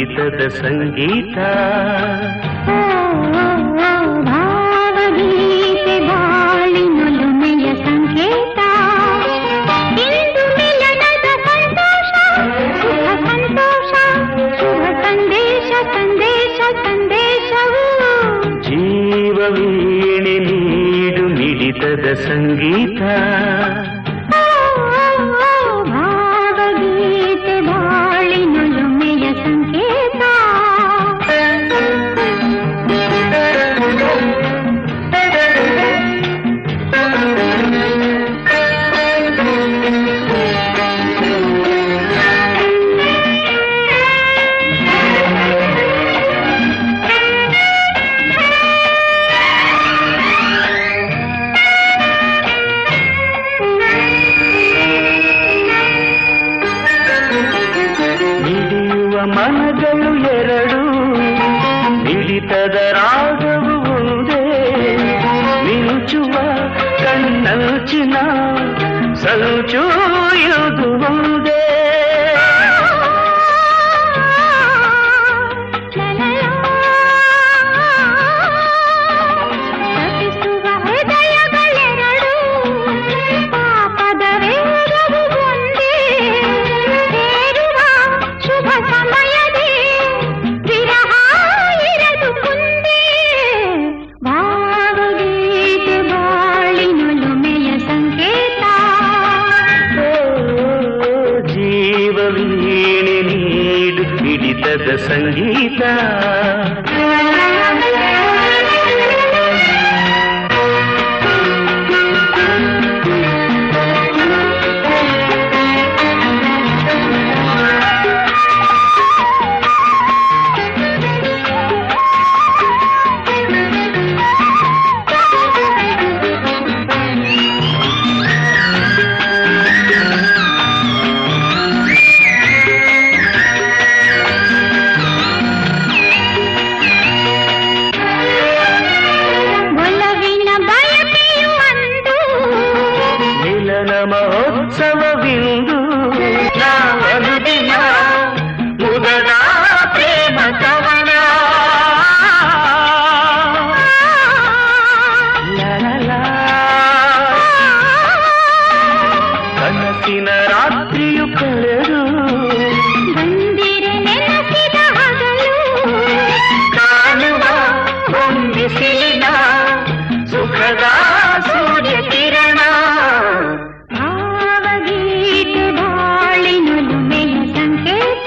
ಮಿಡಿತದ ಸಂಗೀತ. ಭಾವಗೀತೆ ಬಾಳಿನೊಲುಮೆಯ ಸಂಕೇತ. ಇಂದು ಮಿಲನದ ಸಂತೋಷ, ಸುಖ ಸಂತೋಷ, ಶುಭ ಸಂದೇಶ, ಸಂದೇಶ ಸಂದೇಶವು. ಜೀವವೀಣೆ ನೀಡು ಮಿಡಿತದ ಸಂಗೀತ. ಭಾವಗೀತೆ ಬಾಳಿನೊಲುಮೆಯ ಸಂಕೇತ. ಮನಗಳು ಎರಡು, ಮಿಡಿತದ ರಾಗವು ಒಂದೇ. ಮಿಂಚುವ ಕಣ್ಣಂಚಿನ ಸಂಚು ಇದು ಒಂದೇ. ತಪಿಸುವ ಹೃದಯಗಳೆರಡು, ಪಾಪದ ವೇಗವು ಒಂದೇ. ಸೇರುವ ಶುಭ ಸಮಯದೇ ವಿರಹ ಇರದು ಮುಂದೆ. ಭಾವಗೀತೆ ಬಾಳಿನೊಲುಮೆಯ ಸಂಕೇತ. ಜೀವವೀಣೆ ನೀಡು ಮಿಡಿತದ ಸಂಗೀತ. ಮಹೋತ್ಸವವಿಂದು ನಾವನುದಿನ ಮುದದ ಪ್ರೇಮ ಕವನ. ಕನಸಿನ ರಾತ್ರಿಯು ಕಳೆದು ಬಂದಿರೆ ನೆನಪಿದ ಹಗಲು. ಕಾಣುವ ಹೊಂದಿಸಿನ ಸುಖದ ಸೂರ್ಯ ಕಿರಣ. ಭಾವಗೀತೆ ಬಾಳಿನೊಲುಮೆಯ ಸಂಕೇತ.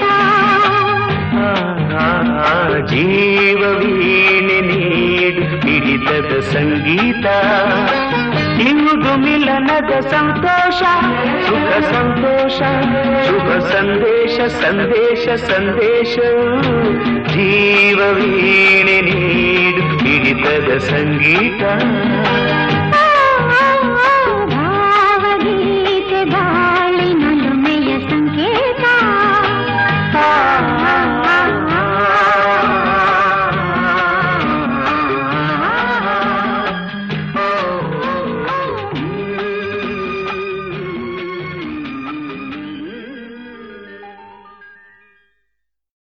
ಜೀವವೀಣೆ ನೀಡು ಮಿಡಿತದ ಸಂಗೀತ. ಇಂದು ಮಿಲನದ ಸಂತೋಷ, ಸುಖ ಸಂತೋಷ, ಶುಭ ಸಂದೇಶ, ಸಂದೇಶ ಸಂದೇಶ. ಜೀವವೀಣೆ ನೀಡು ಮಿಡಿತದ ಸಂಗೀತ.